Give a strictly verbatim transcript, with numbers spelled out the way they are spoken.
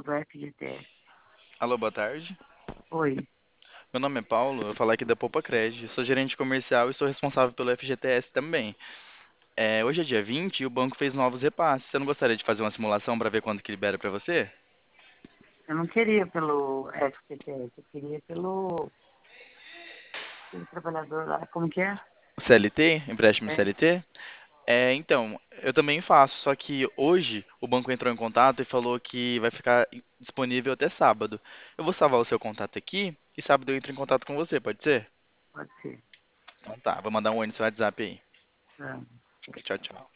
Comercial do F G T S. Alô, boa tarde. Oi, Meu nome é Paulo, eu falo aqui da Poupa Cred. Sou gerente comercial e sou responsável pelo F G T S também. É, hoje é dia vinte e o banco fez novos repasses. Você não gostaria de fazer uma simulação para ver quando que libera para você? eu não queria pelo F G T S, eu queria pelo, pelo trabalhador lá. Como que é? C L T? Empréstimo É, C L T? É, então, eu também faço, só que hoje o banco entrou em contato e falou que vai ficar disponível até sábado. Eu vou salvar o seu contato aqui e sábado eu entro em contato com você, pode ser? pode ser. Então tá, vou mandar um oi no seu WhatsApp aí. Tá. Tchau, tchau.